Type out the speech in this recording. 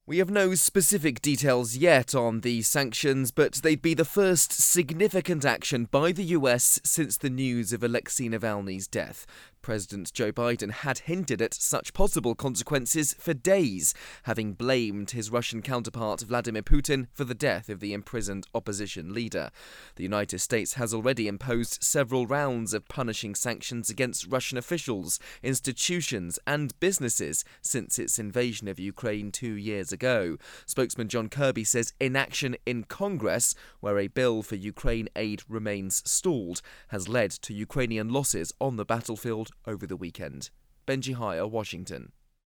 We have no specific details yet on the sanctions, but they'd be the first significant action by the US since the news of Alexei Navalny's death. President Joe Biden had hinted at such possible consequences for days, having blamed his Russian counterpart Vladimir Putin for the death of the imprisoned opposition leader. The United States has already imposed several rounds of punishing sanctions against Russian officials, institutions, and businesses since its invasion of Ukraine 2 years ago. Spokesman John Kirby says inaction in Congress, where a bill for Ukraine aid remains stalled, has led to Ukrainian losses on the battlefield over the weekend. Benji Hire, Washington.